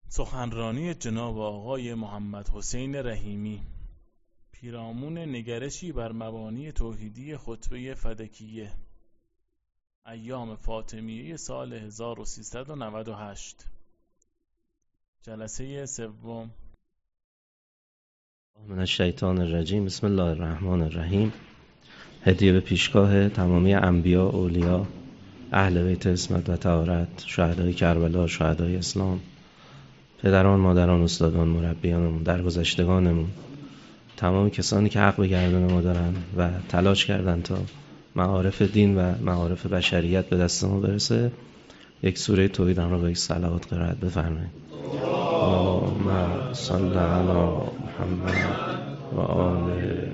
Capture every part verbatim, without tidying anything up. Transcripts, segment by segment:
سخنرانی جناب آقای محمد حسین رحیمی، پیرامون نگرشی بر مبانی توحیدی خطبه فدکیه، ایام فاطمیه سال هزار و سیصد و نود و هشت، جلسه سوم. من الشیطان الرجیم. بسم الله الرحمن الرحیم. هدیه به پیشگاه تمامی انبیا، اولیا، اهل بیت عصمت و طهارت، شهدای کربلا، شهدای اسلام، پدران، مادران، استادان، مربیانمون، درگذشتگانمون، تمام کسانی که حق به گردن ما دارن و تلاش کردن تا معارف دین و معارف بشریت به دست ما برسه، یک سوره توحید هم را با یک صلوات قرائت بفرمایید. اللهم صل علی محمد و آل.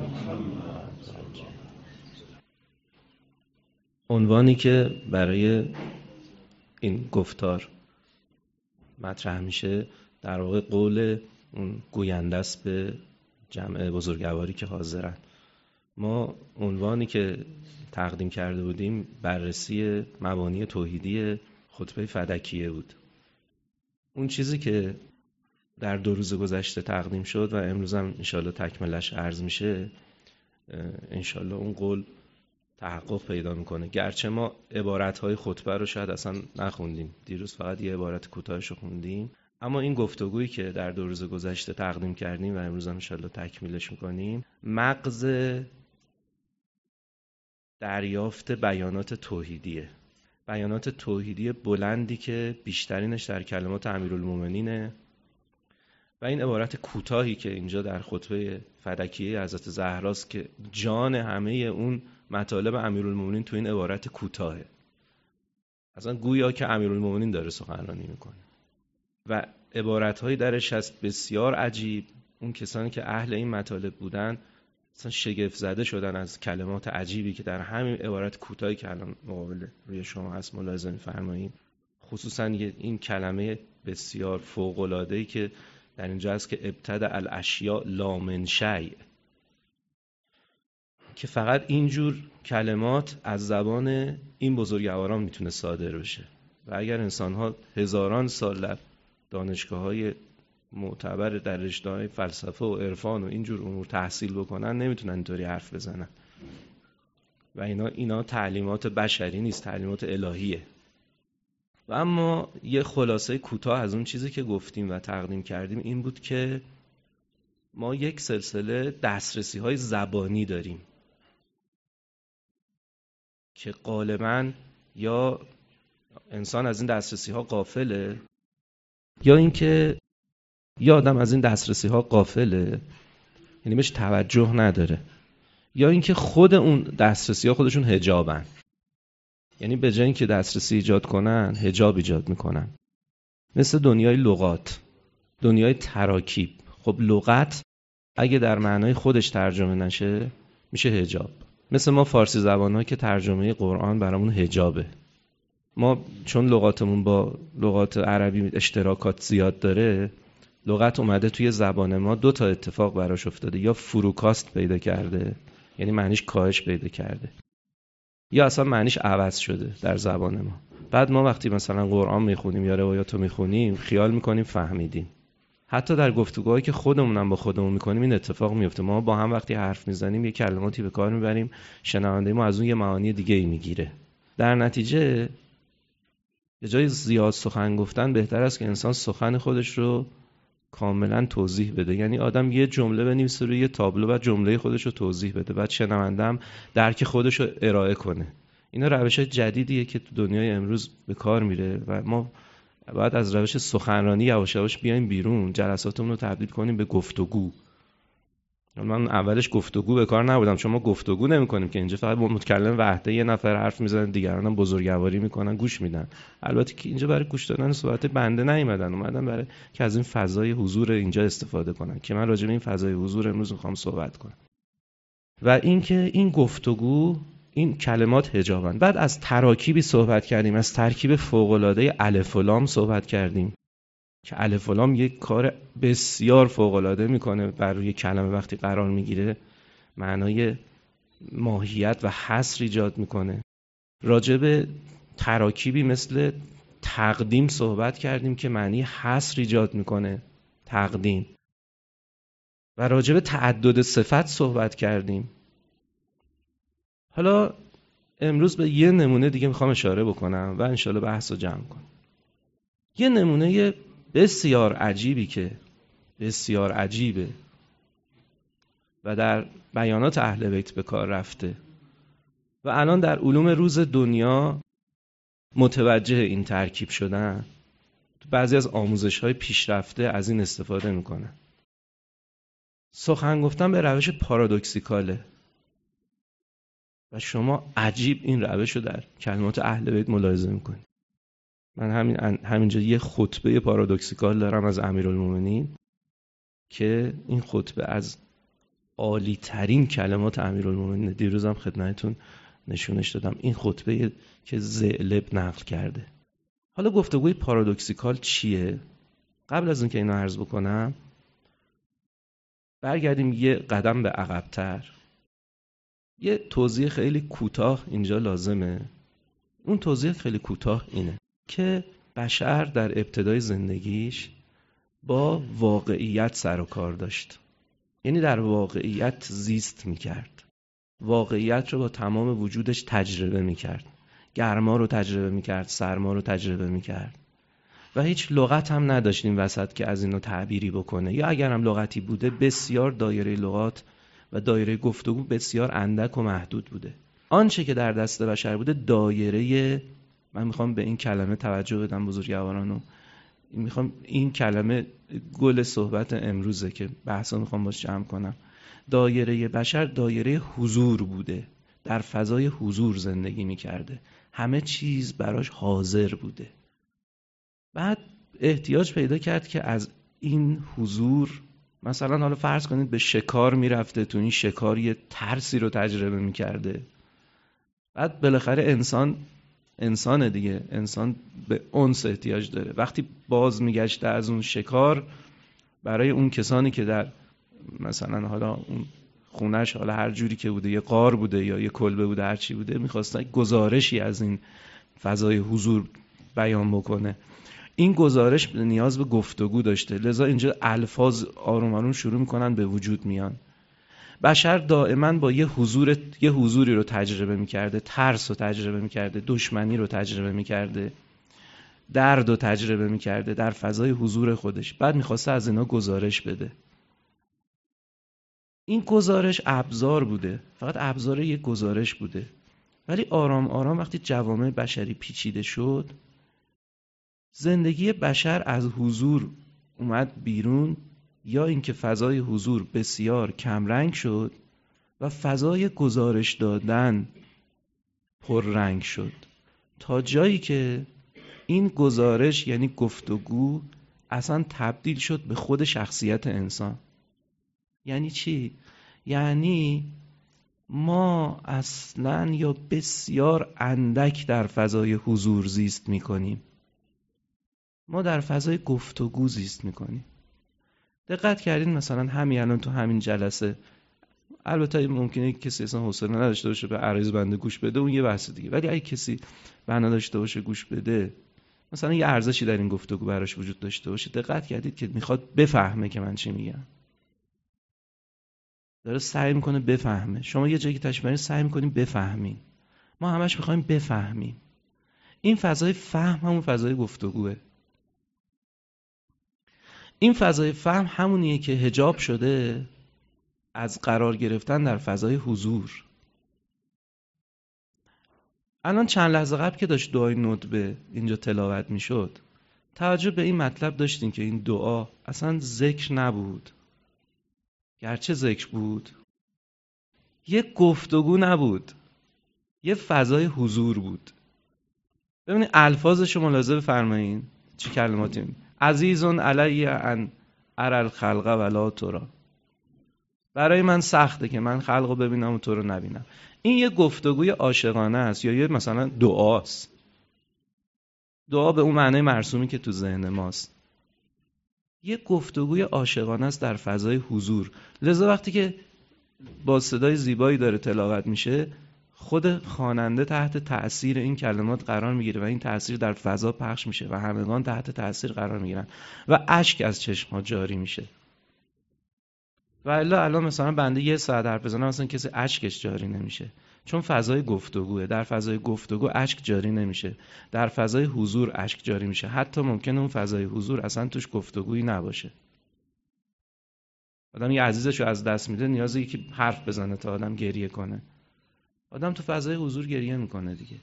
عنوانی که برای این گفتار مطرح میشه در واقع قول اون گوینده است به جمع بزرگواری که حاضرن. ما عنوانی که تقدیم کرده بودیم بررسی مبانی توحیدی خطبه فدکیه بود. اون چیزی که در دو روز گذشته تقدیم شد و امروز هم انشالله تکملش عرض میشه، انشالله اون قول تحقق پیدا میکنه. گرچه ما عبارتهای خطبه رو شاید اصلا نخوندیم، دیروز فقط یه عبارت کوتاهش رو خوندیم، اما این گفتگویی که در دو روز گذشته تقدیم کردیم و امروز هم انشالله تکمیلش میکنیم، مغز دریافت بیانات توحیدیه. بیانات توحیدی بلندی که بیشترینش در کلمات امیرالمومنینه و این عبارت کوتاهی که اینجا در خطبه فدکیه حضرت زهراست که جان همه اون مطالب امیرالمومنین تو این عبارت کوتاهه. اصلا گویا که امیرالمومنین داره سخنرانی میکنه و عبارت‌هایی درش هست بسیار عجیب. اون کسانی که اهل این مطالب بودن اصلا شگفت زده شدن از کلمات عجیبی که در همین عبارت کوتاهی که الان مقابل روی شما هست ملاحظه می‌فرمایید. خصوصا این کلمه بسیار فوق‌العاده‌ای که در اینجا هست که ابتدأ الاشیاء لا من شیء، که فقط اینجور کلمات از زبان این بزرگواران میتونه صادر بشه و اگر انسان‌ها هزاران سال در دانشگاه‌های معتبر در رشته‌های فلسفه و عرفان و اینجور امور تحصیل بکنن نمیتونن اینطوری حرف بزنن و اینا اینا تعلیمات بشری نیست، تعلیمات الهیه. و اما یه خلاصه کوتاه از اون چیزی که گفتیم و تقدیم کردیم این بود که ما یک سلسله دسترسی‌های زبانی داریم که غالباً یا انسان از این دسترسی‌ها غافله یا اینکه یا آدم از این دسترسی‌ها غافله، یعنی بهش توجه نداره، یا اینکه خود اون دسترسی‌ها خودشون حجابن، یعنی به جای اینکه دسترسی ایجاد کنن حجاب ایجاد میکنن. مثل دنیای لغات، دنیای تراکیب. خب لغت اگه در معنای خودش ترجمه نشه میشه حجاب. مثل ما فارسی زبان‌ها که ترجمه قرآن برامون حجابه. ما چون لغاتمون با لغات عربی اشتراکات زیاد داره، لغت اومده توی زبان ما دو تا اتفاق براش افتاده، یا فروکاست پیدا کرده یعنی معنیش کاهش پیدا کرده، یا اصلا معنیش عوض شده در زبان ما. بعد ما وقتی مثلا قرآن میخونیم یا روایاتو میخونیم خیال میکنیم فهمیدیم. حتی در گفتگوهایی که خودمونم با خودمون میکنیم این اتفاق میفته. ما با هم وقتی حرف میزنیم یه کلماتی به کار میبریم، شنونده ما از اون یه معانی دیگه ای میگیره. در نتیجه به جای زیاد سخن گفتن بهتر است که انسان سخن خودش رو کاملا توضیح بده. یعنی آدم یه جمله بنویسه روی یه تابلو و جمله خودش رو توضیح بده، بعد شنونده‌ام درک خودش رو ارائه کنه. اینا روش جدیدیه که تو دنیای امروز به کار میره و ما باید از روش سخنرانی یواش یواش بیایم بیرون، جلساتمون رو تبدیل کنیم به گفتگو. من اولش گفتگو به کار نبودم چون ما گفتگو نمی‌کنیم که اینجا فقط متکلم وحده یه نفر حرف میزنه، دیگران هم بزرگواری میکنن گوش میدن. البته که اینجا برای گوش دادن صحبت بنده نیومدن، اومدن برای که از این فضای حضور اینجا استفاده کنن که من راجع به این فضای حضور امروز میخوام صحبت کنم. و اینکه این گفتگو، این کلمات حجابن. بعد از تراکیبی صحبت کردیم، از ترکیب فوق‌العاده الف و لام صحبت کردیم که الف و لام یک کار بسیار فوق‌العاده میکنه بر روی کلمه. وقتی قرار میگیره معنای ماهیت و حصر ایجاد میکنه. راجع به تراکیبی مثل تقدیم صحبت کردیم که معنی حصر ایجاد میکنه، تقدیم. و راجع به تعدد صفت صحبت کردیم. حالا امروز به یه نمونه دیگه میخوام اشاره بکنم و انشالله بحث رو جمع کنم. یه نمونه بسیار عجیبی که بسیار عجیبه و در بیانات اهل بیت به کار رفته و الان در علوم روز دنیا متوجه این ترکیب شدن، تو بعضی از آموزش‌های پیشرفته از این استفاده میکنن. سخن گفتن به روش پارادوکسیکاله و شما عجیب این روش رو در کلمات اهل بیت ملاحظه میکنید. من همین همینجا یه خطبه پارادوکسیکال دارم از امیرالمومنین که این خطبه از عالی ترین کلمات امیرالمومنین، دیروزم خدمتتون نشونش دادم. این خطبه که ذئلب نقل کرده. حالا گفتگوی پارادوکسیکال چیه؟ قبل از اینکه اینو عرض بکنم برگردیم یه قدم به عقب‌تر. یه توضیح خیلی کوتاه اینجا لازمه. اون توضیح خیلی کوتاه اینه که بشر در ابتدای زندگیش با واقعیت سر و کار داشت. یعنی در واقعیت زیست میکرد. واقعیت رو با تمام وجودش تجربه میکرد. گرما رو تجربه میکرد، سرما رو تجربه میکرد. و هیچ لغت هم نداشت این وسط که از اینو تعبیری بکنه. یا اگر هم لغتی بوده بسیار دایره لغات و دایره گفتگو بسیار اندک و محدود بوده. آنچه که در دست بشر بوده دایره، من میخوام به این کلمه توجه بدم بزرگوارانو، میخوام این کلمه گل صحبت امروزه که بحثا میخوام باش جمع کنم. دایره بشر دایره حضور بوده، در فضای حضور زندگی میکرده، همه چیز براش حاضر بوده. بعد احتیاج پیدا کرد که از این حضور، مثلا حالا فرض کنید به شکار میرفته، تو این شکار یه ترسی رو تجربه میکرده. بعد بالاخره انسان انسان دیگه، انسان به انس احتیاج داره. وقتی باز میگشته از اون شکار، برای اون کسانی که در مثلا حالا اون خونش حالا هر جوری که بوده، یه غار بوده یا یه کلبه بوده، هر چی بوده، میخواستن گزارشی از این فضای حضور بیان بکنه. این گزارش نیاز به گفتگو داشته، لذا اینجا الفاظ آروم آروم شروع میکنن به وجود میان. بشر دائما با یه حضور یه حضوری رو تجربه میکرده، ترس رو تجربه میکرده، دشمنی رو تجربه میکرده، درد رو تجربه میکرده در فضای حضور خودش. بعد میخواسته از اینا گزارش بده. این گزارش ابزار بوده، فقط ابزار یک گزارش بوده. ولی آرام آرام وقتی جوامع بشری پیچیده شد، زندگی بشر از حضور اومد بیرون، یا اینکه فضای حضور بسیار کمرنگ شد و فضای گزارش دادن پررنگ شد، تا جایی که این گزارش یعنی گفتگو اصلا تبدیل شد به خود شخصیت انسان. یعنی چی؟ یعنی ما اصلا یا بسیار اندک در فضای حضور زیست میکنیم، ما در فضای گفتگو زیست میکنیم. دقت کردین مثلا همین الان تو همین جلسه، البته ممکنه کسی اصلا حوصله نداشته باشه به عرایض بنده گوش بده، اون یه بحث دیگه، ولی اگه کسی بنا داشته باشه گوش بده، مثلا یه ارزشی در این گفتگو براش وجود داشته باشه، دقت کردید که میخواد بفهمه که من چی میگم، داره سعی میکنه بفهمه. شما یه جایی که تشریف دارین سعی میکنین بفهمین، ما همش میخوایم بفهمیم. این فضای فهم همون فضای گفتگوه. این فضای فهم همونیه که حجاب شده از قرار گرفتن در فضای حضور. الان چند لحظه قبل که داشت دعای ندبه اینجا تلاوت میشد، توجه به این مطلب داشتین که این دعا اصلا ذکر نبود. گرچه ذکر بود، یه گفتگو نبود، یه فضای حضور بود. ببینید الفاظشو ملاحظه بفرمایید چه کلماتی. عزیزون علی ان اری الخلق ولا ترى، برای من سخته که من خلقو ببینم و تو رو نبینم. این یه گفتگوی عاشقانه است یا یه مثلا دعاست. دعا به اون معنای مرسومی که تو ذهن ماست. یه گفتگوی عاشقانه است در فضای حضور. لذا وقتی که با صدای زیبایی داره تلاوت میشه، خود خواننده تحت تأثیر این کلمات قرار میگیره و این تأثیر در فضا پخش میشه و همگان تحت تأثیر قرار میگیرن و اشک از چشم‌ها جاری میشه. و الا الان مثلا بنده یه ساعت حرف بزنم مثلا کسی اشکش جاری نمیشه، چون فضای گفتگوه. در فضای گفتگو اشک جاری نمیشه، در فضای حضور اشک جاری میشه. حتی ممکنه اون فضای حضور اصلا توش گفتگویی نباشه. آدم یه عزیزش رو از دست میده، نیازه یکی حرف بزنه تا آدم گریه کنه. آدم تو فضای حضور گریه میکنه دیگه.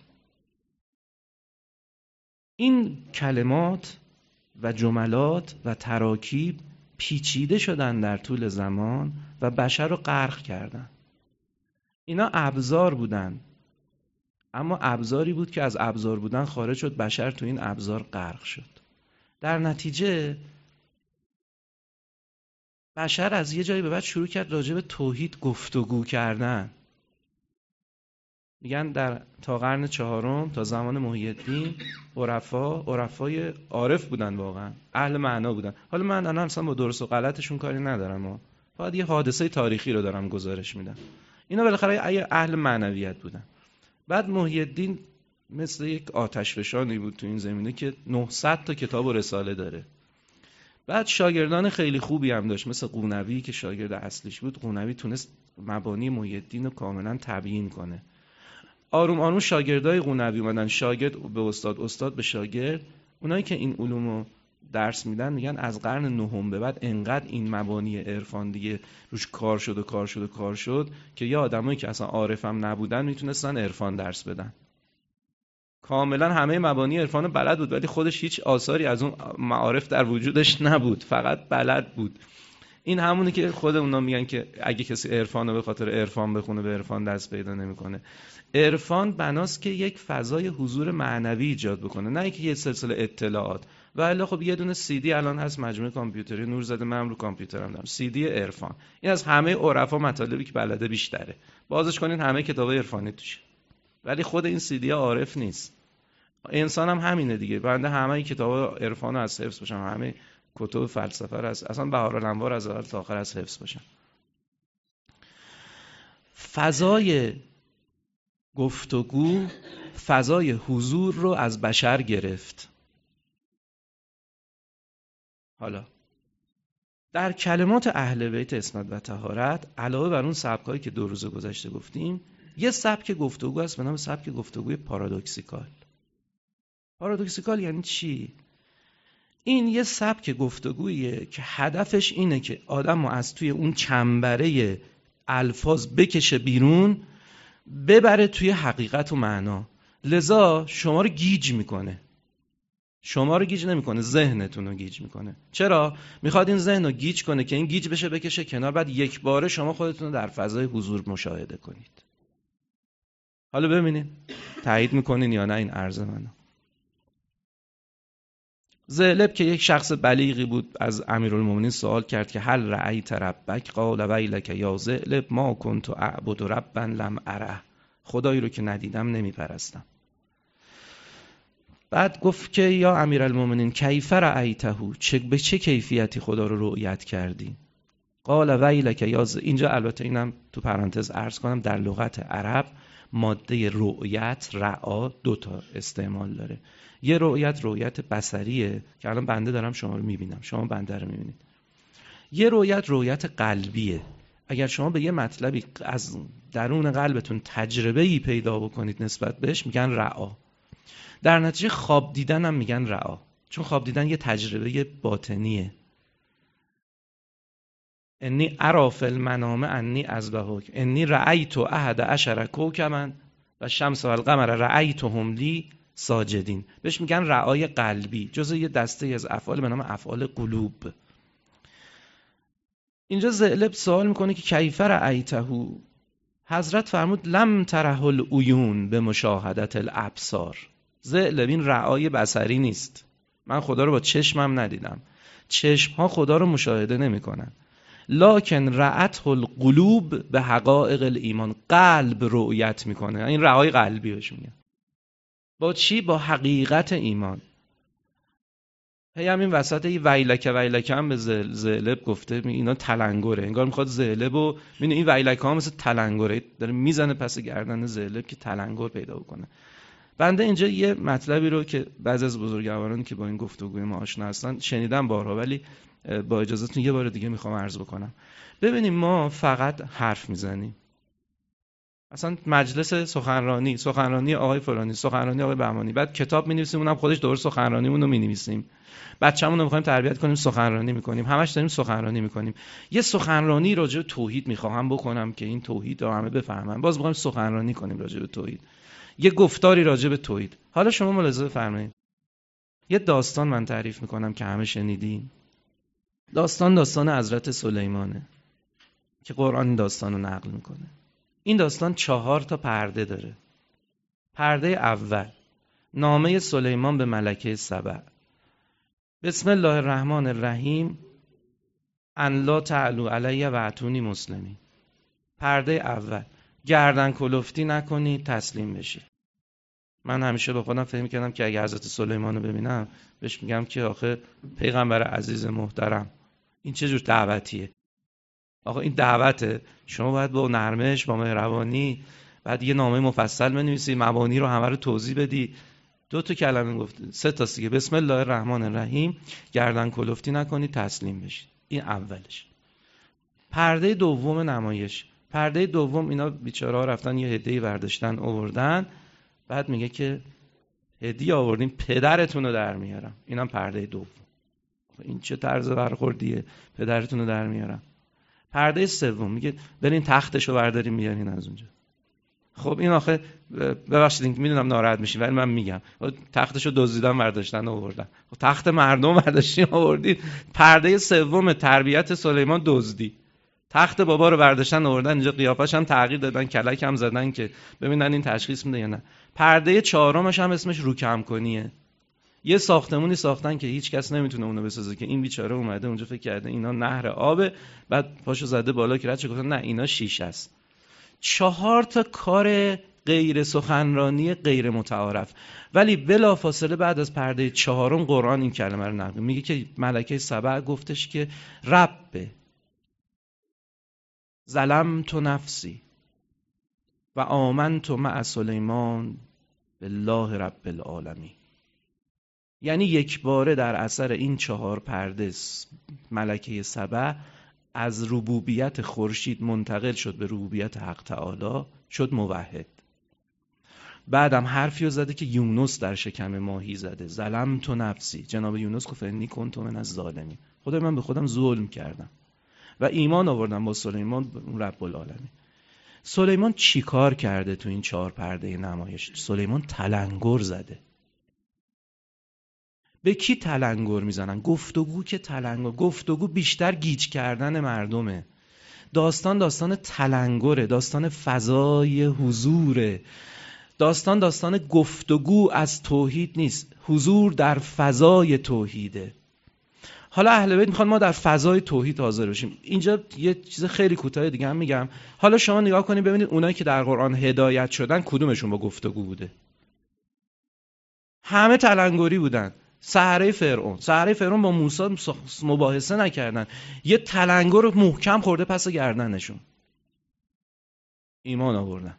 این کلمات و جملات و تراکیب پیچیده شدن در طول زمان و بشر رو غرق کردن. اینا ابزار بودن، اما ابزاری بود که از ابزار بودن خارج شد، بشر تو این ابزار غرق شد. در نتیجه بشر از یه جایی به بعد شروع کرد راجع به توحید گفتگو کردن. میگن در تا قرن چهارم، تا زمان محی الدین، عرفا عرفای عارف بودن، واقعا اهل معنا بودن. حالا من الان اصلا با درست و غلطشون کاری ندارم، ها فقط یه حادثه تاریخی رو دارم گزارش میدم. اینا بالاخره اهل معنویت بودن. بعد محی الدین مثل یک آتشفشانی بود تو این زمینه که نهصد تا کتاب و رساله داره. بعد شاگردان خیلی خوبی هم داشت، مثل قونوی که شاگرد اصلیش بود. قونوی تونست مبانی محی الدین رو کاملا تبیین کنه. آروم آروم شاگردای قونوی اومدن، شاگرد به استاد، استاد به شاگرد. اونایی که این علومو درس میدن میگن از قرن نهم به بعد انقدر این مبانی عرفان دیگه روش کار شد و کار شد و کار شد که یه آدمایی که اصلا عارف هم نبودن میتونستن عرفان درس بدن. کاملا همه مبانی عرفان بلد بود، ولی خودش هیچ آثاری از اون معارف در وجودش نبود، فقط بلد بود. این همونه که خود اونا میگن که اگه کسی عرفان رو به خاطر عرفان بخونه به عرفان دست پیدا نمیکنه. عرفان بناست که یک فضای حضور معنوی ایجاد بکنه، نه اینکه یه سلسله اطلاعات. و الا خب یه دونه سی دی الان هست، مجموعه کامپیوتری نورزاده، من رو کامپیوترم دارم، سی دی عرفان. این از همه عرفا مطالبی که بلده بیشتره، بازش کنین همه کتابای عرفانی توشه. ولی خود این سی دی عارف نیست. انسان هم همینه دیگه. بنده همه کتابا عرفان از حفظ باشم، همه کتب فلسفه هست، اصلا بهارالانوار از اول تا آخر از حفظ باشم. فضای گفتگو، فضای حضور رو از بشر گرفت. حالا در کلمات اهل بیت عصمت و طهارت، علاوه بر اون سبکایی که دو روز گذشته گفتیم، یه سبک گفتگو هست به نام سبک گفتگوی پارادوکسیکال. پارادوکسیکال یعنی چی؟ این یه سبک گفتگویه که هدفش اینه که آدمو از توی اون چنبره الفاظ بکشه بیرون، ببره توی حقیقت و معنا. لذا شما رو گیج میکنه. شما رو گیج نمیکنه، ذهنتون رو گیج میکنه. چرا؟ میخواد این ذهن رو گیج کنه که این گیج بشه بکشه کنار، بعد یک باره شما خودتون رو در فضای حضور مشاهده کنید. حالا ببینید تایید میکنین یا نه این عرض منو. ذئلب که یک شخص بلیغی بود از امیرالمومنین سوال کرد که هل رأیت ربک؟ قال ویلک یا ذئلب ما کنت اعبد ربا لم اره. خدایی رو که ندیدم نمیپرستم. بعد گفت که یا امیرالمومنین کیف رأیته؟ چه به چه کیفیتی خدا رو رؤیت کردی؟ قال ویلک یا ذئلب. اینجا البته اینم تو پرانتز عرض کنم، در لغت عرب ماده رؤیت، رعا، دو تا استعمال داره. یه رؤیت رؤیت بصریه که الان بنده دارم شما رو میبینم، شما بنده رو میبینید. یه رؤیت رؤیت قلبیه. اگر شما به یه مطلبی از درون قلبتون تجربه‌ای پیدا بکنید نسبت بهش، میگن رعا. در نتیجه خواب دیدن هم میگن رعا، چون خواب دیدن یه تجربه باطنیه. انی ارا فی المنام انی اذبحک انی رأیت احد عشر کوکبا و الشمس و القمر رأیتهم لی ساجدین. بهش میگن رعای قلبی، جزء یه دسته از افعال به نام افعال قلوب. اینجا ذئلب سوال میکنه که کیف رأیته؟ حضرت فرمود لم تره العیون به مشاهدت الابصار. ذئلب این رعای بصری نیست، من خدا رو با چشمم ندیدم، چشم ها خدا رو مشاهده نمیکنن. لکن رأت القلوب به حقایق الایمان. قلب رؤیت میکنه، این رعای قلبی بهش میگن. با چی؟ با حقیقت ایمان. هی همین وسط یه ویلکه ویلکه هم به زئلب گفته، اینا تلنگره، انگار میخواد زئلب و ببین این ویلکه ها مثل تلنگره داره میزنه پس گردن زئلب که تلنگر پیدا بکنه. بنده اینجا یه مطلبی رو که بعضی از بزرگوارانی که با این گفتگوی ما آشنا هستن شنیدم بارها، ولی با اجازهتون یه بار دیگه میخوام عرض بکنم. ببینیم ما فقط حرف میزنیم، اصلا مجلس سخنرانی، سخنرانی آقای فلانی، سخنرانی آقای بهمانی، بعد کتاب می‌نویسیم اونم خودش دور سخنرانیمون رو می‌نویسیم، بچه‌مون رو می‌خوایم تربیت کنیم سخنرانی می‌کنیم، همش داریم سخنرانی می‌کنیم. یه سخنرانی راجع به توحید می‌خوام بکنم که این توحید رو همه بفهمن، باز می‌خوایم سخنرانی کنیم راجع به توحید، یه گفتاری راجع به توحید. حالا شما ملاحظه فرمایید، یه داستان من تعریف می‌کنم که همه شنیدین. داستان داستان حضرت سلیمانه که قرآن داستان رو نقل می‌کنه. این داستان چهار تا پرده داره. پرده اول، نامه سلیمان به ملکه سبع. بسم الله الرحمن الرحیم، ان لا تعلوا علی و اتونی مسلمین. پرده اول، گردن کلفتی نکنید، تسلیم بشید. من همیشه به خودم فکر می‌کردم که اگه حضرت سلیمان رو ببینم بهش میگم که آخه پیغمبر عزیز محترم این چه جور دعوتیه؟ آقا این دعوته، شما باید با نرمش، با مهربانی، بعد یه نامه مفصل بنویسی، مبانی رو همه رو توضیح بدی. دو تا کلمه گفت، سه تا دیگه، بسم الله الرحمن الرحیم، گردن کلفتی نکنید، تسلیم بشید. این اولش. پرده دوم نمایش. پرده دوم اینا بیچاره‌ها رفتن یه هدیه‌ای برداشتن آوردن، بعد میگه که هدیه آوردیم پدرتون رو در میارم. اینم پرده دوم. این چه طرز برخوردیه؟ پدرتون رو در میارم. پرده سوم میگه برین تختشو بردارین میارین از اونجا. خب این آخه ببخشید این میدونم ناراحت میشین ولی من میگم تختشو دزدیدن برداشتن آوردن. خب تخت مردم برداشتین آوردین. پرده سوم تربیت سلیمان دزدی. تخت بابا رو برداشتن آوردن اینجا، قیافش هم تغییر دادن، کلک هم زدن که ببینن این تشخیص میده یا نه. پرده چهارمش هم اسمش روکم کنیه. یه ساختمونی ساختن که هیچ کس نمیتونه اونو بسازه که این بیچاره اومده اونجا فکر کرده اینا نهر آبه، بعد پاشو زده بالا که رد گفتن نه اینا شیشه است. چهار تا کار غیر سخنرانی غیر متعارف، ولی بلافاصله بعد از پرده چهارم قرآن این کلمه رو نقل میگه که ملکه سبع گفتش که رب ظلمت نفسی و آمنت مع سلیمان بالله رب العالمین. یعنی یک باره در اثر این چهار پرده ملکه سبع از ربوبیت خورشید منتقل شد به ربوبیت حق تعالی، شد موحد. بعدم حرفی رو زده که یونس در شکم ماهی زده، ظلمت نفسی. جناب یونس گفت انی کنت من الظالمین، خدای من به خودم ظلم کردم و ایمان آوردم با سلیمان رب العالمین. سلیمان چی کار کرده تو این چهار پرده نمایش؟ سلیمان تلنگر زده. به کی تلنگر میزنن؟ گفتگو که تلنگر، گفتگو بیشتر گیج کردن مردمه. داستان داستان تلنگره، داستان فضای حضوره، داستان داستان گفتگو از توحید نیست، حضور در فضای توحیده. حالا اهل بیت میخوان ما در فضای توحید حاضر بشیم. اینجا یه چیز خیلی کوتاه دیگه هم میگم. حالا شما نگاه کنید ببینید اونایی که در قرآن هدایت شدن کدومشون با گفتگو بوده؟ همه تلنگری بودن. سحره فرعون، سحره فرعون با موسی مباحثه نکردن، یه تلنگر رو محکم خورده پس گردنشون، ایمان آوردن.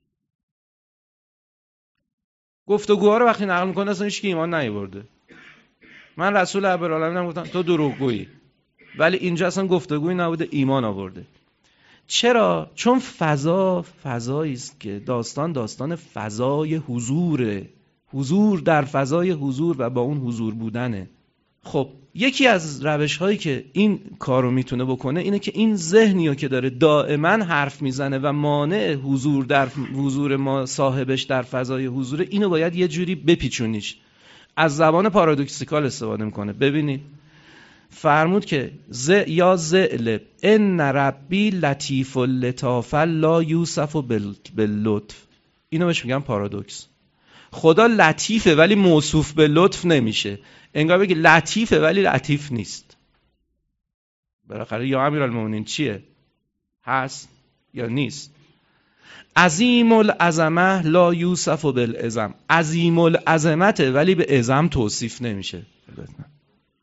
گفتگوها رو وقتی نقل میکنه اصلا هیچ کی ایمان نیاورده. من رسول رب العالمین گفتم تو دروغگویی، ولی اینجا اصلا گفتگویی نبوده، ایمان آورده. چرا؟ چون فضا فضایی است که داستان داستان فضای حضوره، حضور در فضای حضور و با اون حضور بودنه. خب یکی از روش هایی که این کارو میتونه بکنه اینه که این ذهنیو که داره دائما حرف میزنه و مانع حضور در حضور ما صاحبش در فضای حضور، اینو باید یه جوری بپیچونیش. از زبان پارادوکسیکال استفاده میکنه. ببینید فرمود که ز یا ذئلب ان ربی لطیف اللطافه لا یوصف باللطف. اینو بهش میگن پارادوکس. خدا لطیفه ولی موصوف به لطف نمیشه. انگار بگی لطیفه ولی لطیف نیست. بالاخره یا امیرالمومنین چیه؟ هست یا نیست؟ عظیم العظمه لا یوصف بالعظم. عظیم العظمته ولی به عظم توصیف نمیشه.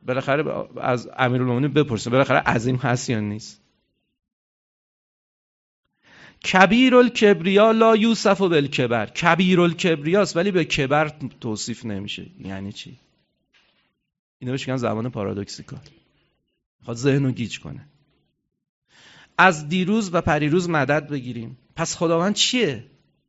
بالاخره از امیرالمومنین بپرسه بالاخره عظیم هست یا نیست. کبیرالکبریا لا یوصف بالکبر، کبیرالکبریاست ولی به کبر توصیف نمیشه. یعنی چی؟ اینو بهش میگن زبان پارادوکسیکال، میخواد ذهنو گیج کنه. از دیروز و پریروز مدد بگیریم. پس خداوند چیه؟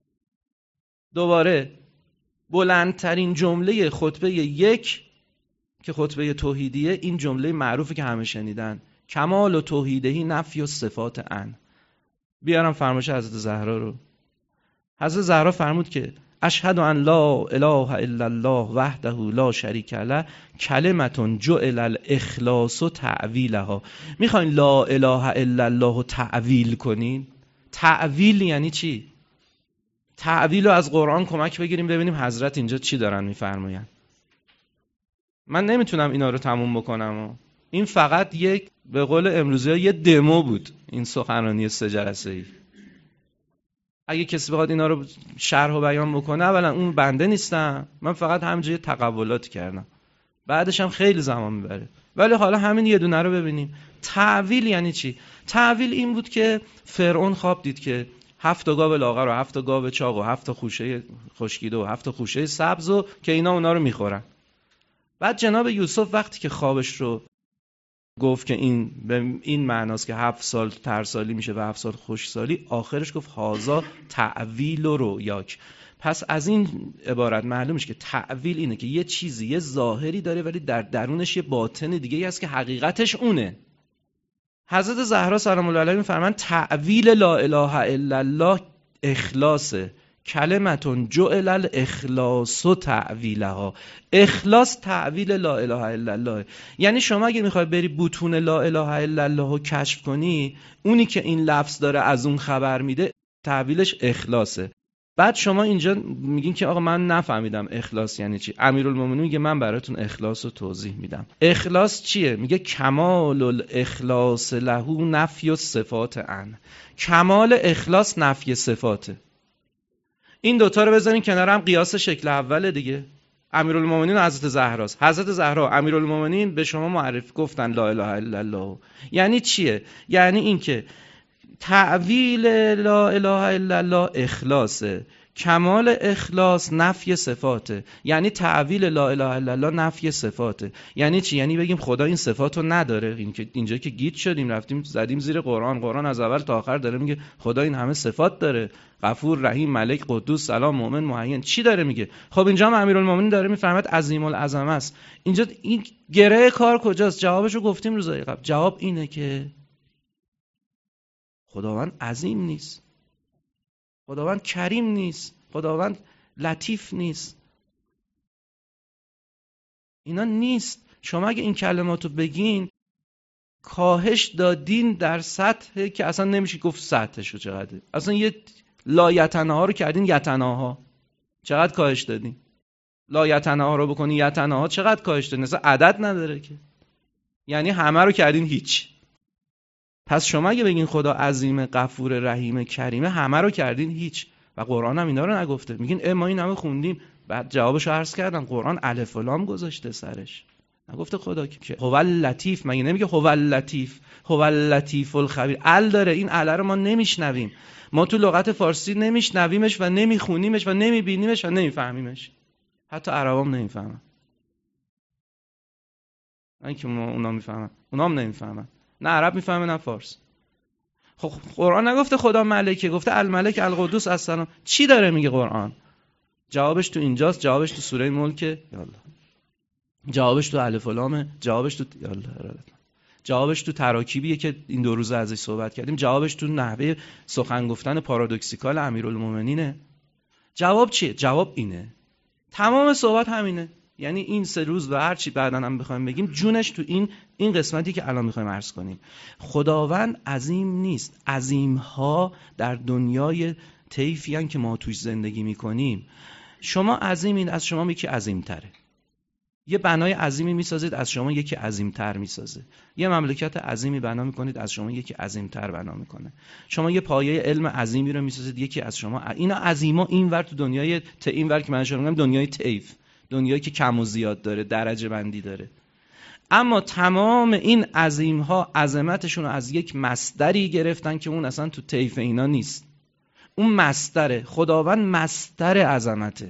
دوباره بلندترین جمله خطبه یک که خطبه توحیدیه، این جمله معروفی که همه شنیدن، کمال و توحیدهی نفی و صفات ان. بیارم فرمایش حضرت زهرا رو. حضرت زهرا فرمود که اشهد ان لا اله الا الله وحده لا شریک له کلمة جعل الاخلاص تعویلها. میخواین لا اله الا الله تعویل کنین؟ تعویل یعنی چی؟ تعویل رو از قرآن کمک بگیریم ببینیم حضرت اینجا چی دارن میفرماین. من نمیتونم اینا رو تموم بکنم. این فقط یک به قول امروزی ها یه دمو بود، این سخنرانی سه جلسه ای. اگه کسی بخواد اینا رو شرح و بیان بکنه، اولا اون بنده نیستم، من فقط همینجوری تقبلات کردم، بعدش هم خیلی زمان میبره. ولی حالا همین یه دونه رو ببینیم. تعویل یعنی چی؟ تعویل این بود که فرعون خواب دید که هفت گاو لاغر و هفت گاو چاق و هفت خوشه خشکیده و هفت خوشه سبز و که اینا اونا رو میخورن. بعد جناب یوسف وقتی که خوابش رو گفت که این به این معناست که هفت سال ترسالی میشه و هفت سال خشکسالی، آخرش گفت هازا تعویل و رؤیاک. پس از این عبارت معلوم میشه که تعویل اینه که یه چیزی یه ظاهری داره ولی در درونش یه باطن دیگه ای هست که حقیقتش اونه. حضرت زهرا سلام الله علیها میفرمان تعویل لا اله الا الله اخلاصه، کلمتون جعل الاخلاص تعویلها. اخلاص تعویل لا اله الا الله. یعنی شما اگه میخوای بری بطون لا اله الا الله رو کشف کنی، اونی که این لفظ داره از اون خبر میده تعویلش اخلاصه. بعد شما اینجا میگین که آقا من نفهمیدم اخلاص یعنی چی. امیرالمومنین میگه من براتون اخلاص رو توضیح میدم. اخلاص چیه؟ میگه کمال الاخلاص له نفی و صفات ان. کمال اخلاص نفی صفاته. این دوتا رو بذارین کنار هم، قیاس شکل اوله دیگه. امیرالمومنین و حضرت زهراست. حضرت زهرا امیرالمومنین به شما معرفی گفتن لا اله الا الله. یعنی چیه؟ یعنی این که تعویل لا اله الا الله اخلاصه، کمال اخلاص نفی صفاته. یعنی تعویل لا اله الا الله نفی صفاته. یعنی چی؟ یعنی بگیم خدا این صفاتو نداره. این که اینجا که گیج شدیم رفتیم زدیم زیر قرآن، قرآن از اول تا آخر داره میگه خدا این همه صفات داره، غفور، رحیم، ملک، قدوس، سلام، مؤمن، مهین. چی داره میگه؟ خب اینجا هم امیرالمومنین داره میفرماد عظیم العظمه است. اینجا این گره کار کجاست؟ جوابشو گفتیم روزای قبل. جواب اینه که خداوند عظیم نیست، خداوند کریم نیست، خداوند لطیف نیست. اینا نیست. شما اگه این کلماتو بگین کاهش دادین در سطح که اصلا نمیشه گفت سطحشو چقدره. اصلا یه لایتناها رو کردین یتناها. چقدر کاهش دادین؟ لایتناها رو بکنین یتناها چقدر کاهش دادین؟ اصلا عدد نداره که. یعنی همه رو کردین هیچ. پس شما اگه بگین خدا عظیم، غفور، رحیم، کریمه، همه رو کردین هیچ. و قرآن هم اینا رو نگفته. میگین اه ما این همه خوندیم، بعد جوابشو عرض کردم قرآن الف و لام گذاشته سرش. نگفته خدا که هو اللطیف، مگه نمیگه هو اللطیف، هو اللطیف الخبیر. ال داره، این ال رو ما نمیشنویم. ما تو لغت فارسی نمیشنویمش و نمیخونیمش و نمیبینیمش و نمیفهمیمش. حتی عربام نمیفهمن. نه اینکه اونا میفهمن، اونا هم نمیفهمن. نه عرب میفهمه نه فارس. خب قرآن نگفته خدا ملکه، گفته الملک القدوس السلام. چی داره میگه قرآن؟ جوابش تو اینجاست، جوابش تو سوره ملک، یالا. جوابش تو الف و لام، جوابش تو یالا. جوابش تو تراکیبیه که این دو روز ازش صحبت کردیم، جوابش تو نحوه سخن گفتن پارادوکسیکال امیرالمومنینه. جواب چیه؟ جواب اینه. تمام صحبت همینه. یعنی این سه روز و هر چی بعداً هم بخوایم بگیم جونش تو این این قسمتی که الان میخوایم عرض کنیم. خداوند عظیم نیست. عظیم‌ها در دنیای طیفی ان که ما توش زندگی میکنیم. شما عظیمین، از شما یکی عظیم‌تره. یه بنای عظیمی میسازید، از شما یکی عظیم‌تر میسازه. یه مملکت عظیمی بنا میکنید، از شما یکی عظیم‌تر بنا میکنه. شما یه پایه علم عظیمی رو میسازید، یکی از شما. اینا عظیما اینور تو دنیای ت اینور که من شما میگم دنیای طیف، دنیایی که کم و زیاد داره، درجه بندی داره. اما تمام این عظیم‌ها عظمتشون رو از یک مصدری گرفتن که اون اصلا تو طیف اینا نیست. اون مصدره. خداوند مصدر عظمته.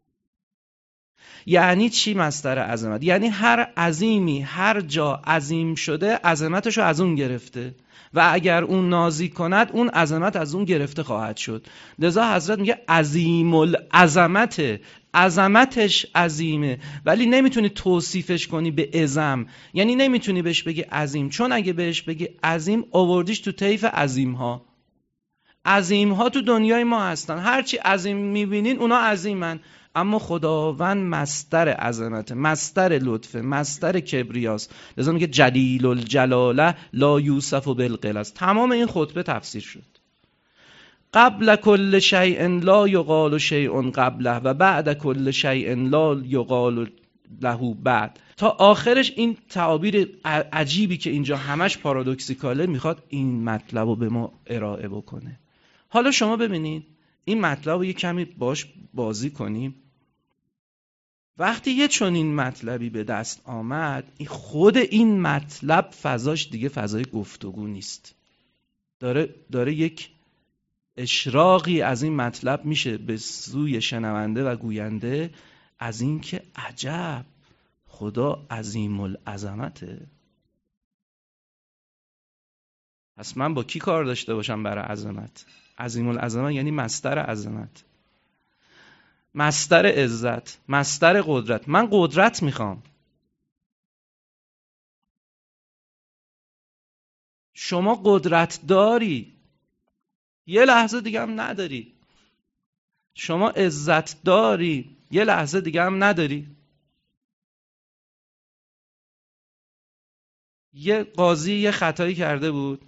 یعنی چی مصدر عظمت؟ یعنی هر عظیمی هر جا عظیم شده عظمتش رو از اون گرفته و اگر اون نازی کند اون عظمت از اون گرفته خواهد شد. لذا حضرت میگه عظیم العظمته، عظمتش عظیمه، ولی نمیتونی توصیفش کنی به عظم. یعنی نمیتونی بهش بگی عظیم، چون اگه بهش بگی عظیم آوردیش تو طیف عظیم ها. عظیم ها تو دنیای ما هستن، هرچی عظیم میبینین اونا عظیمن، اما خداوند مصدر عظمته، مصدر لطفه، مصدر کبریاست. لذا میگه جلیل الجلاله لا یوصف بالقلص. تمام این خطبه تفسیر شد. قبل کل شیء لا یقال شیء قبله و بعد کل شیء لا یقال له بعد. تا آخرش این تعابیر عجیبی که اینجا همش پارادوکسیکاله میخواد این مطلب رو به ما ارائه بکنه. حالا شما ببینید این مطلب رو یه کمی باش بازی کنیم. وقتی یه چنین مطلبی به دست آمد، خود این مطلب فضاش دیگه فضای گفتگو نیست. داره داره یک اشراقی از این مطلب میشه به سوی شنونده و گوینده از این که عجب، خدا عظیم العظمته. پس من با کی کار داشته باشم برای عظمت؟ عظیم العظمت یعنی مصدر عظمت، مصدر عزت، مصدر قدرت. من قدرت میخوام، شما قدرت داری، یه لحظه دیگه هم نداری. شما عزت داری، یه لحظه دیگه هم نداری. یه قاضی یه خطایی کرده بود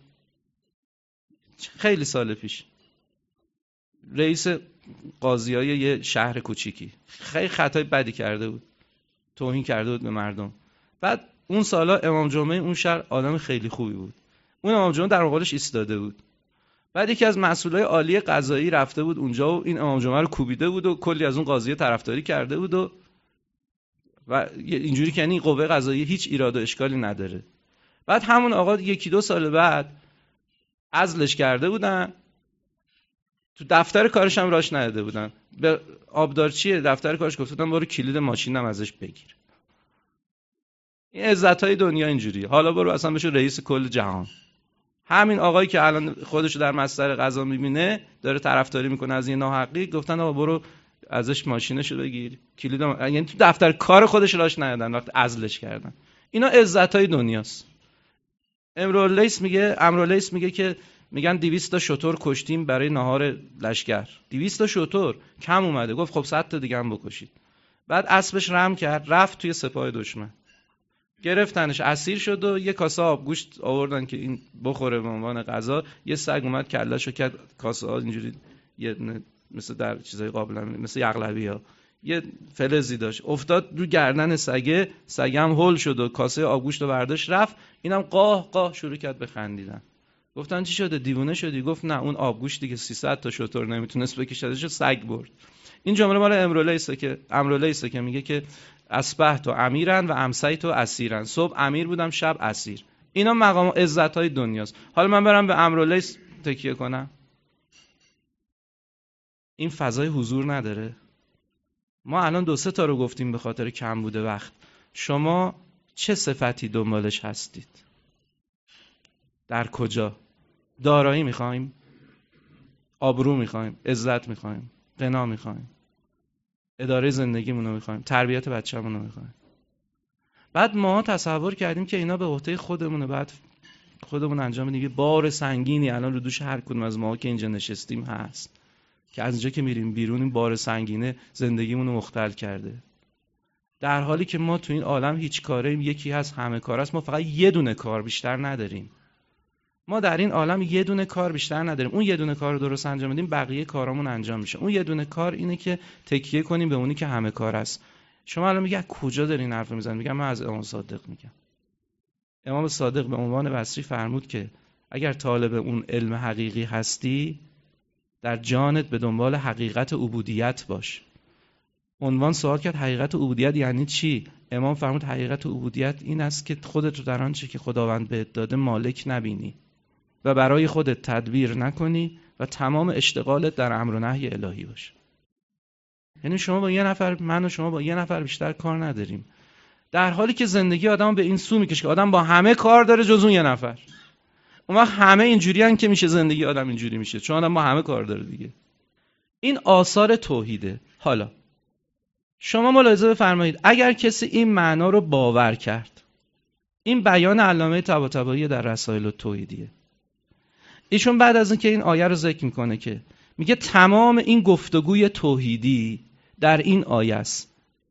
خیلی سال پیش، رئیس قاضیای یه شهر کوچیکی، خیلی خطای بدی کرده بود، توهین کرده بود به مردم. بعد اون سالا امام جمعه اون شهر آدم خیلی خوبی بود، اون امام جمعه در مقابلش ایستاده بود. بعد یکی از مسئولای عالی قضایی رفته بود اونجا و این امام جمعه رو کوبیده بود و کلی از اون قاضی طرفداری کرده بود و و اینجوری که یعنی قوه قضاییه هیچ ایراد و اشکالی نداره. بعد همون آقا یکی دو سال بعد عزلش کرده بودن، تو دفتر کارش هم راش نداده بودن، به آبدارچی دفتر کارش گفته بودن برو کلید ماشینم ازش بگیر. این عزت‌های دنیا اینجوریه. حالا برو اصلا بشو رئیس کل جهان. همین آقایی که الان خودشو در مصدر قضا میبینه داره طرفداری میکنه از این ناحقی، گفتن آقا برو ازش ماشینشو بگیر، کلید ما... یعنی تو دفتر کار خودش راش ندادن وقت عزلش کردن. اینا عزت‌های دنیاست. امرولیس میگه امرولیس میگه که میگن دویست تا شتر کشتیم برای نهار لشکر. دویست تا شتر کم اومده، گفت خب صد تا دیگه هم بکشید. بعد اسبش رم کرد رفت توی سپاه دشمن، گرفتنش اسیر شد و یه کاسه آبگوشت آوردن که این بخوره به عنوان غذا. یه سگ اومد کلهشو کرد، کاسه ها اینجوری یه مثل در چیزای قابل مثل یغلبی‌ها یه فلزی داشت، افتاد رو گردن سگه، سگه هم هول شد و کاسه آبگوشت رو برداشت رفت. اینم قاه قاه شروع کرد به خندیدن. گفتن چی شده، دیوونه شدی؟ گفت نه اون آبگوشتی که سیصد تا شتر نمیتونست بکشدش سگ برد. این جمله مال امرولیسه که امرولیسه که میگه که اصبحت امیرن و امسیت اسیرن. صبح امیر بودم شب اسیر. اینا مقام عزت‌های دنیاست. حالا من برم به امرولیس تکیه کنم، این فضای حضور نداره. ما الان دو سه تا رو گفتیم به خاطر کم بوده وقت. شما چه صفتی دنبالش هستید؟ در کجا؟ دارایی میخوایم؟ آبرو میخوایم؟ عزت میخوایم؟ غنا میخوایم؟ اداره زندگیمون رو میخوایم؟ تربیت بچه‌مون رو میخوایم؟ بعد ما تصور کردیم که اینا به عهده خودمونه، بعد خودمون انجام بدیم. بار سنگینی الان رو دوش هر کدوم از ما که اینجا نشستیم هست که از اینجا که میریم بیرون این بار سنگینه زندگیمون رو مختل کرده، در حالی که ما تو این عالم هیچ کاریم، یکی هست همه کار است. ما فقط یه دونه کار بیشتر نداریم. ما در این عالم یه دونه کار بیشتر نداریم. اون یه دونه کار رو درست انجام بدیم بقیه کارامون انجام میشه. اون یه دونه کار اینه که تکیه کنیم به اونی که همه کار است. شما الان میگه کجا دارین حرف میزنید؟ میگم من از امام صادق میگم. امام صادق به عنوان بصری فرمود که اگر طالب اون علم حقیقی هستی در جانت به دنبال حقیقت عبودیت باش. عنوان سوال کرد حقیقت عبودیت یعنی چی؟ امام فرمود حقیقت عبودیت این است که خودت رو در آنچه که خداوند بهت داده مالک نبینی و برای خودت تدبیر نکنی و تمام اشتغالت در امر و نهی الهی باشه. یعنی شما با یه نفر، من و شما با یه نفر بیشتر کار نداریم، در حالی که زندگی آدم به این سو میکشه که آدم با همه کار داره جز اون یه نفر. اون وقت همه اینجوریان که میشه زندگی آدم اینجوری میشه، چون آدم با همه کار داره دیگه. این آثار توحیده. حالا شما ملاحظه بفرمایید اگر کسی این معنا رو باور کرد، این بیان علامه طباطبایی در رسائل التوحیدیه. ایشون بعد از اینکه این آیه رو ذکر میکنه که میگه تمام این گفتگوی توحیدی در این آیه است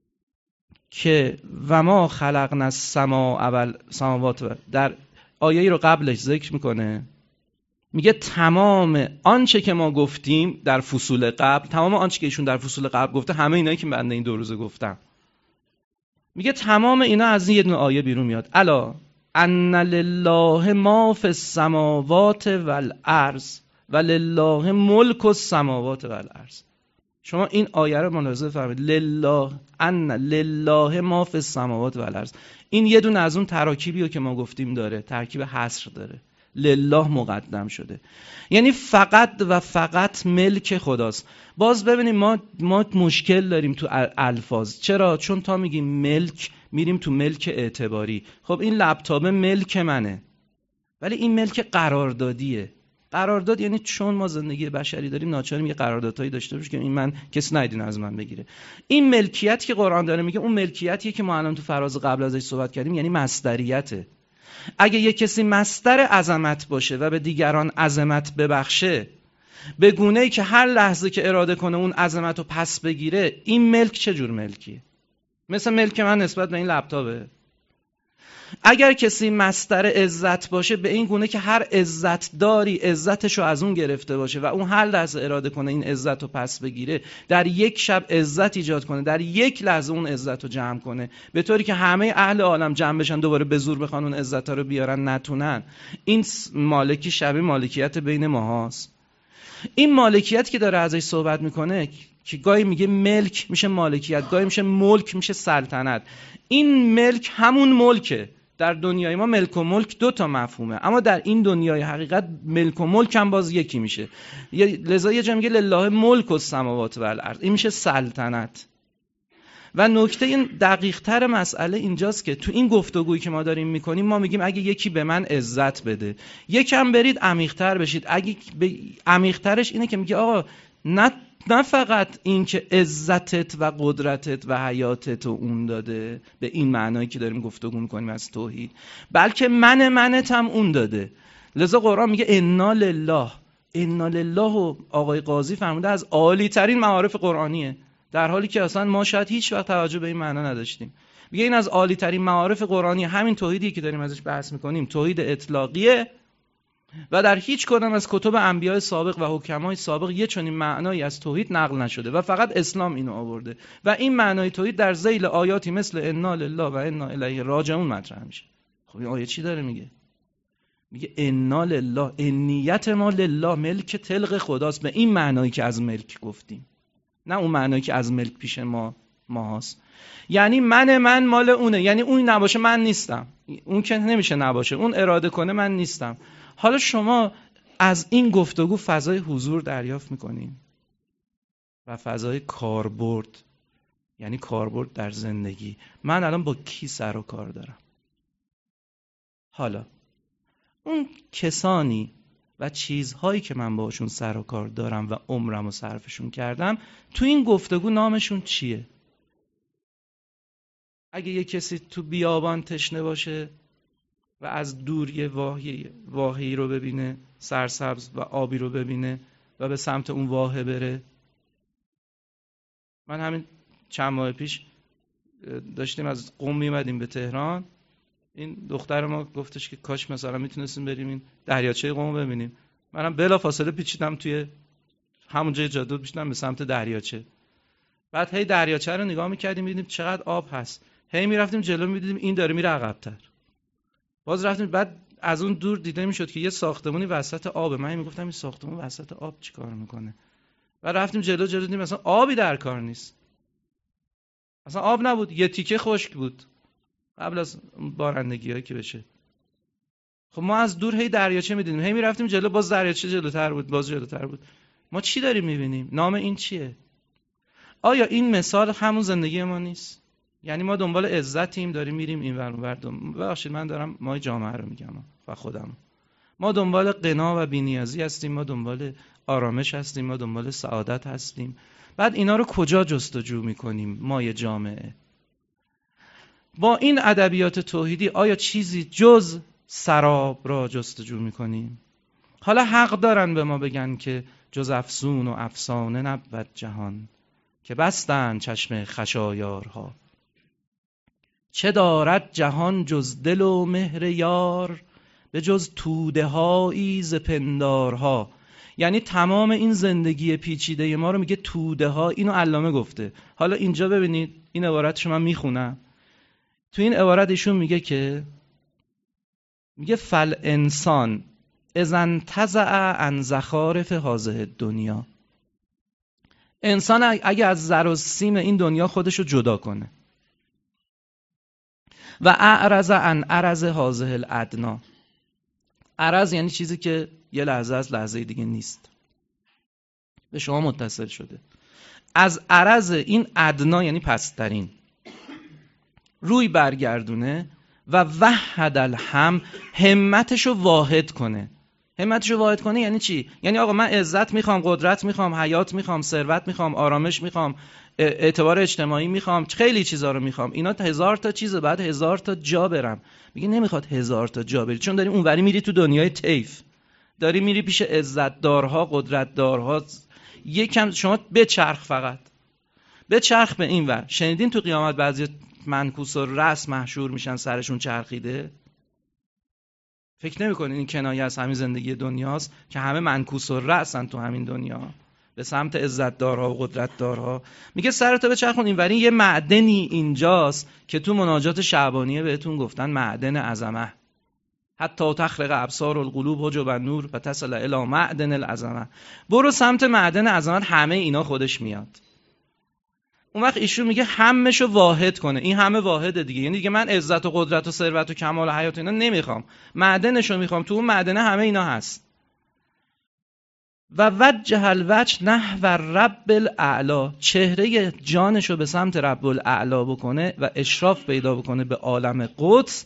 که و ما خلقنا السماء والسماوات، در آیه‌ای رو قبلش ذکر میکنه، میگه تمام آنچه که ما گفتیم در فصول قبل، تمام آنچه که ایشون در فصول قبل گفته، همه اینایی که بنده این دو روزه گفتم، میگه تمام اینا از این یه دونه آیه بیرون میاد. الا ان لله ما فی السماوات والارض ولله ملک السماوات والارض. شما این آیه رو ملاحظه فرمایید، لله ان لله ما فی السماوات والارض. این یه دونه از اون تراکیبیه که ما گفتیم داره، ترکیب حصر داره، لله مقدم شده، یعنی فقط و فقط ملک خداست. باز ببینیم ما ما مشکل داریم تو الفاظ. چرا؟ چون تا میگیم ملک میریم تو ملک اعتباری. خب این لپتاپ ملک منه، ولی این ملک قراردادیه. قرارداد یعنی چون ما زندگی بشری داریم ناچاریم یه قراردادهایی داشته باشیم که این من کسی ندیدین از من بگیره. این ملکیت که قرآن داره میگه اون ملکیتیه که ما الان تو فراز قبل ازش صحبت کردیم، یعنی مصدریته. اگه یه کسی مصدر عظمت باشه و به دیگران عظمت ببخشه به گونه‌ای که هر لحظه که اراده کنه اون عظمت رو پس بگیره، این ملک چه جور ملکیه؟ مثل ملک من نسبت به این لپتاپه. اگر کسی مصدر عزت باشه به این گونه که هر عزت داری عزتش رو از اون گرفته باشه و اون هر لحظه اراده کنه این عزت رو پس بگیره، در یک شب عزت ایجاد کنه، در یک لحظه اون عزت رو جمع کنه، به طوری که همه اهل عالم جمع بشن دوباره به زور بخوان اون عزت ها رو بیارن نتونن. این مالکی شبیه مالکیت بین ماهاست. این مالکیت که داره ازش صحبت میکنه که گاهی میگه ملک میشه مالکیت، گاهی میشه ملک میشه سلطنت. این ملک همون ملکه. در دنیای ما ملک و ملک دو تا مفهومه، اما در این دنیای حقیقت ملک و ملک هم باز یکی میشه. لذا یه جا میگه لله ملک السماوات والارض، این میشه سلطنت. و نکته این دقیق تر مسئله اینجاست که تو این گفتگویی که ما داریم میکنیم ما میگیم اگه یکی به من عزت بده، یکم برید عمیق‌تر بشید. اگه ب... عمیق‌ترش اینه که میگه آقا نه نه فقط این که عزتت و قدرتت و حیاتت اون داده به این معنایی که داریم گفتگو میکنیم از توحید، بلکه من منت هم اون داده. لذا قرآن میگه انا لله. انا لله و آقای قاضی فرموده از عالی ترین معارف قرآنیه، در حالی که اصلا ما شاید هیچ وقت توجه به این معنا نداشتیم. میگه این از عالی ترین معارف قرآنی، همین توحیدی که داریم ازش بحث میکنیم توحید اطلاقیه و در هیچ کدام از کتب انبیاء سابق و حکمای سابق یه چنین معنایی از توحید نقل نشده و فقط اسلام اینو آورده و این معنای توحید در ذیل آیاتی مثل انا لله و انا الیه راجعون مطرح میشه. خب این آیه چی داره میگه؟ میگه انا لله، انیت ما لله، ملک تلق خداست، به این معنایی که از ملک گفتیم، نه اون معنایی که از ملک پیش ما ماهاست. یعنی من من مال اونه، یعنی اون نباشه من نیستم، اون که نمیشه نباشه، اون اراده کنه من نیستم. حالا شما از این گفتگو فضای حضور دریافت میکنین و فضای کاربرد، یعنی کاربرد در زندگی. من الان با کی سر و کار دارم؟ حالا اون کسانی و چیزهایی که من باشون سر و کار دارم و عمرم و صرفشون کردم تو این گفتگو نامشون چیه؟ اگه یه کسی تو بیابان تشنه باشه و از دور یه واهی واهی رو ببینه، سرسبز و آبی رو ببینه و به سمت اون واهه بره. من همین چند ماه پیش داشتیم از قم میمدیم به تهران، این دختر ما گفتش که کاش مثلا میتونستیم بریم این دریاچه قم ببینیم. منم بلا فاصله پیچیدم توی همون جای جاده پیچیدم به سمت دریاچه. بعد هی دریاچه رو نگاه میکردیم میدیدیم چقدر آب هست، هی میرفتیم جلو میدیدیم این داره میره عقب‌تر، باز رفتیم، بعد از اون دور دیده میشد که یه ساختمونی وسط آبه. من میگفتم این ساختمون وسط آب چیکار میکنه؟ و رفتیم جلو جلو دیدیم مثلا آبی در کار نیست. اصلا آب نبود، یه تیکه خشک بود قبل از بارندگی هایی که بشه. خب ما از دور هی دریاچه میدیدیم، هی میرفتیم جلو، باز دریاچه جلوتر بود، باز جلوتر بود. ما چی داریم میبینیم؟ نام این چیه؟ آیا این مثال همون زندگی ما نیست؟ یعنی ما دنبال عزتیم، داریم میریم این ور اون ور. ببخشید من دارم ما جامعه رو میگم و خودم. ما دنبال غنا و بی‌نیازی هستیم، ما دنبال آرامش هستیم، ما دنبال سعادت هستیم. بعد اینا رو کجا جستجو میکنیم ما یه جامعه؟ با این ادبیات توحیدی آیا چیزی جز سراب را جستجو میکنیم؟ حالا حق دارن به ما بگن که جز افسون و افسانه نبود جهان، که بستن چشم خشایارها. چه دارد جهان جز دل و مهر یار، به جز توده هایی ز پندارها. یعنی تمام این زندگی پیچیده ما رو میگه توده ها. اینو علامه گفته. حالا اینجا ببینید این عبارتشو من میخونم. تو این عبارت ایشون میگه که میگه فل انسان اذا انتزع عن زخارف هذه الدنیا. انسان اگه از زر و سیم این دنیا خودشو جدا کنه و اعرض عن عرض هذه الادنا. عرض یعنی چیزی که یه لحظه از لحظه دیگه نیست، به شما متصل شده. از عرض این ادنا یعنی پسترین روی برگردونه و وحد الهم، همتشو واحد کنه. همتشو واحد کنه یعنی چی؟ یعنی آقا من عزت میخوام، قدرت میخوام، حیات میخوام، ثروت میخوام، آرامش میخوام، اعتبار اجتماعی میخوام، خیلی چیزا رو میخوام. اینا هزار تا چیزه، بعد هزار تا جا برم. میگه نمیخواد هزار تا جا بری، چون داری اونوری میری تو دنیای طیف، داری میری پیش عزتدارها، قدرتدارها. یکم شما بچرخ، فقط بچرخ به این ور. شنیدین تو قیامت بعضی منکوس و رأس محشور میشن سرشون چرخیده؟ فکر نمی‌کنین این کنایه از همین زندگی دنیاست که همه منکوس و رأسن تو همین دنیا به سمت عزتدارها و قدرتدارها؟ میگه سرتو بچرخون اینوری، یه معدنی اینجاست که تو مناجات شعبانیه بهتون گفتن معدن عظمه. حتی تخرق ابصار القلوب حجب النور و تصل الی معدن العظمه. برو سمت معدن عظمت، همه اینا خودش میاد. اون وقت ایشون میگه همه‌شو واحد کنه. این همه واحده دیگه، یعنی دیگه من عزت و قدرت و ثروت و کمال و حیات اینا نمیخوام، معدنشو میخوام. تو اون معدنه همه اینا هست. و وجه الوجه نحو رب الاعلا، چهره جانشو به سمت رب الاعلا بکنه و اشراف پیدا بکنه به عالم قدس.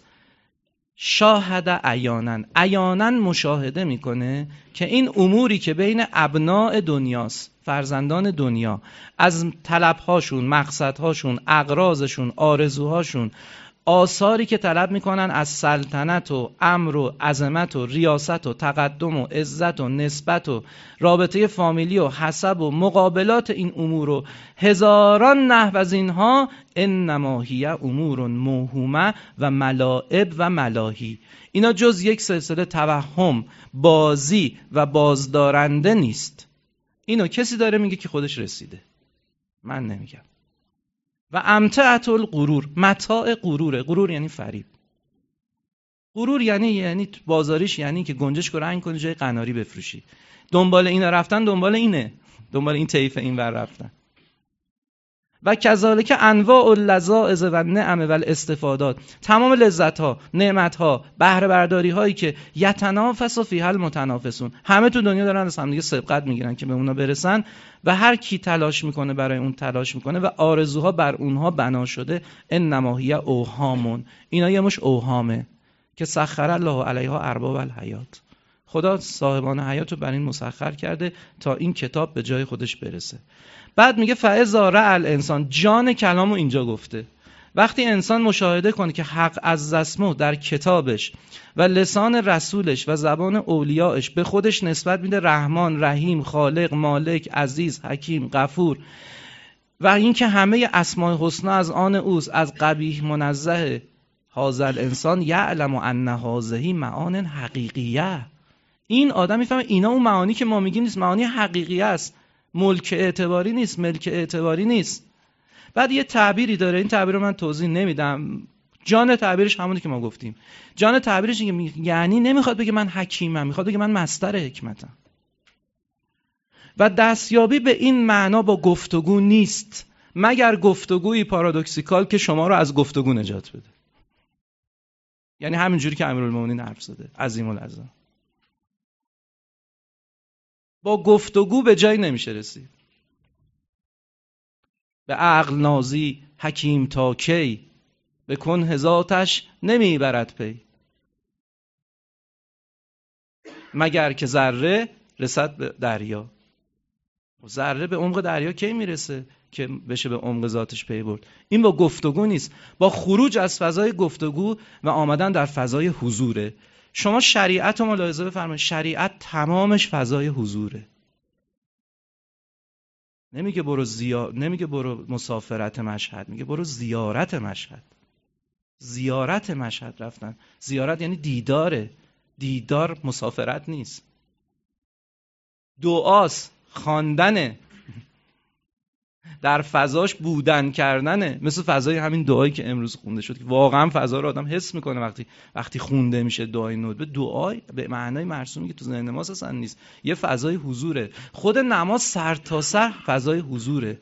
شاهد عیانا، عیانا مشاهده میکنه که این اموری که بین ابناء دنیاست، فرزندان دنیا، از طلبهاشون، مقصدهاشون، اغراضشون، آرزوهاشون، آثاری که طلب میکنن از سلطنت و امر و عظمت و ریاست و تقدم و عزت و نسبت و رابطه فامیلی و حسب و مقابلات این امور و هزاران نحو از اینها، انما هی امور موهومه و ملاعب و ملاهی. اینا جز یک سلسله توهم، بازی و بازدارنده نیست. اینو کسی داره میگه که خودش رسیده، من نمیگم. و امتعت الغرور، متاع غروره. غرور یعنی فریب. غرور یعنی یعنی بازاریش یعنی که گنجشک رو رنگ کنی جای قناری بفروشی. دنبال اینا رفتن، دنبال اینه، دنبال این طیف این ور رفتن. و کذالک انواع اللذائذ و النعم و الاستفادات، تمام لذت ها، نعمت ها، بهره برداری هایی که یتنافس فیها المتنافسون، همه تو دنیا دارن از هم دیگه سبقت میگیرن که به اونا برسن و هر کی تلاش میکنه برای اون تلاش میکنه و آرزوها بر اونها بنا شده. انما هی اوهامون، اینا یه مش اوهامه که سخر الله علیها ارباب الحیات. خدا صاحبان حیات رو بر این مسخر کرده تا این کتاب به جای خودش برسه. بعد میگه فاذا رأى الانسان، جان کلامو اینجا گفته. وقتی انسان مشاهده کنه که حق از اسمو در کتابش و لسان رسولش و زبان اولیاءش به خودش نسبت میده رحمان، رحیم، خالق، مالک، عزیز، حکیم، غفور، و اینکه همه اسماء حسنا از آن اوست، از قبیح منزه. هذا الانسان یعلم ان هذه معان حقیقیه. این آدم میفهمه اینا اون معانی که ما میگیم نیست، معانی حقیقی است، ملک اعتباری نیست، ملک اعتباری نیست. بعد یه تعبیری داره، این تعبیر رو من توضیح نمیدم. جان تعبیرش همونی که ما گفتیم. جان تعبیرش اینه که یعنی نمیخواد بگه من حکیمم، میخواد بگه من مصدر حکمتم. و دستیابی به این معنا با گفتگو نیست، مگر گفتگوی پارادوکسیکال که شما رو از گفتگو نجات بده. یعنی همینجوری که امیرالمومنین حرف زده، عظیم العظم. با گفتگو به جایی نمیشه رسید. به عقل نازی حکیم تا کی، به کنه ذاتش نمیبرد پی. مگر که ذره رسد به دریا. ذره به عمق دریا کی میرسه که بشه به عمق ذاتش پی برد؟ این با گفتگو نیست، با خروج از فضای گفتگو و آمدن در فضای حضوره. شما شریعت رو ملاحظه بفرمایید، شریعت تمامش فضای حضوره. نمیگه برو زیا... نمیگه برو مسافرت مشهد، میگه برو زیارت مشهد. زیارت مشهد رفتن. زیارت یعنی دیداره. دیدار مسافرت نیست. دعاست، خواندنه، در فضاش بودن کردنه. مثل فضای همین دعایی که امروز خونده شد که واقعا فضا رو آدم حس میکنه وقتی وقتی خونده میشه دعای ندبه. دعای به معنای مرسومی که تو ذهن نماز اصلا نیست، یه فضای حضوره. خود نماز سر تا سر فضای حضوره.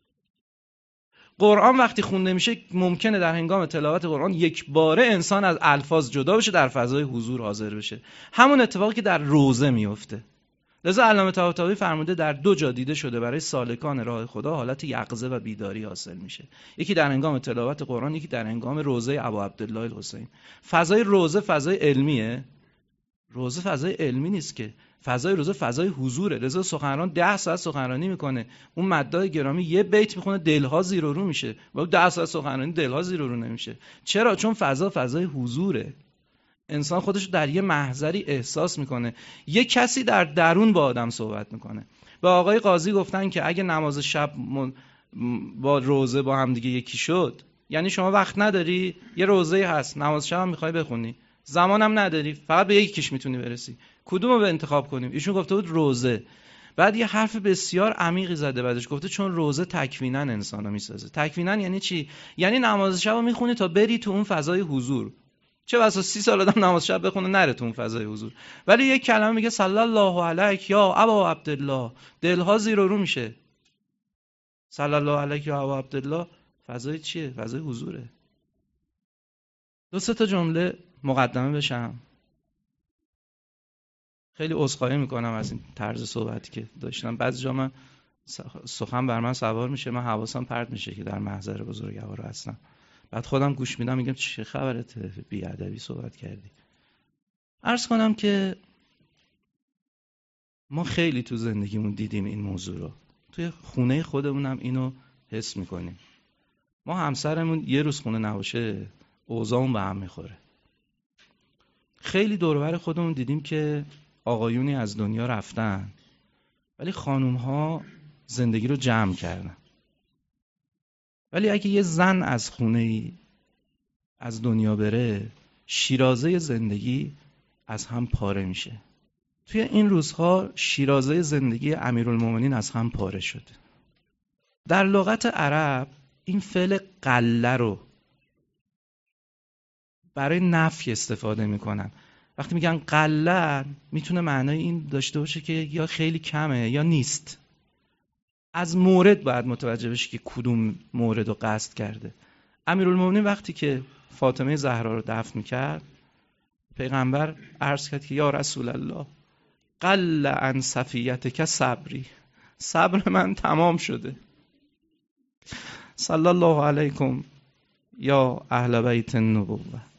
قرآن وقتی خونده میشه ممکنه در هنگام تلاوت قرآن یک باره انسان از الفاظ جدا بشه، در فضای حضور حاضر بشه. همون اتفاقی که در روزه میفته. لذا علامه طباطبایی فرموده در دو جا دیده شده برای سالکان راه خدا حالت یقظه و بیداری حاصل میشه. یکی در هنگام تلاوت قرآن، یکی در هنگام روزه ابو عبدالله الحسین. فضای روزه فضای علمیه؟ روزه فضای علمی نیست که. فضای روزه فضای حضوره. لذا سخنران ده ساعت سخنرانی میکنه، اون مداح گرامی یه بیت میخونه دلها زیر و رو میشه، و ده ساعت سخنرانی دلها زیر و رو نمیشه. چرا؟ چون فضا فضای حضوره. انسان خودش در یه محضری احساس میکنه، یه کسی در درون با آدم صحبت میکنه. به آقای قاضی گفتن که اگه نماز شب با روزه با هم دیگه یکی شد، یعنی شما وقت نداری، یه روزه هست، نماز شب هم میخوای بخونی، زمانم نداری، فقط به یکیش میتونی برسی، کدوم رو به انتخاب کنیم؟ ایشون گفته بود روزه. بعد یه حرف بسیار عمیقی زده بعدش، گفته چون روزه تکویناً انسانو میسازه. تکویناً یعنی چی؟ یعنی نماز شب رو میخونی تا بری تو اون فضای حضور. چه بسا سی سال آدم نماز شب بخونه نره تو اون فضای حضور، ولی یک کلمه میگه صلی الله علیک یا ابا عبدالله، دلها زیر و رو میشه. صلی الله علیک یا ابا عبدالله فضای چیه؟ فضای حضوره. دو سه تا جمله مقدمه بشم. خیلی عذرخواهی میکنم از این طرز صحبتی که داشتم. بعضی جا من سخن بر من سوار میشه، من حواسم پرت میشه که در محضر بزرگوار هستم. بعد خودم گوش میدم میگم چه خبرته، بی‌ادبی صحبت کردی. عرض کنم که ما خیلی تو زندگیمون دیدیم این موضوع رو. توی خونه خودمونم اینو حس میکنیم. ما همسرمون یه روز خونه نباشه اوضاعمون به هم میخوره. خیلی دور و بر خودمون دیدیم که آقایونی از دنیا رفتن ولی خانوم‌ها زندگی رو جمع کردن. ولی اگه یه زن از خونه‌ای از دنیا بره، شیرازه زندگی از هم پاره میشه. توی این روزها شیرازه زندگی امیرالمومنین از هم پاره شده. در لغت عرب این فعل قله رو برای نفی استفاده میکنن. وقتی میگن قله میتونه معنای این داشته باشه که یا خیلی کمه یا نیست. از مورد باید متوجه بشه که کدوم مورد رو قصد کرده. امیرالمومنین وقتی که فاطمه زهرا رو دفن میکرد، پیغمبر عرض کرد که یا رسول الله قل عن صفیتک صبری، صبر من تمام شده. صلی الله علیکم یا اهل بیت النبوه.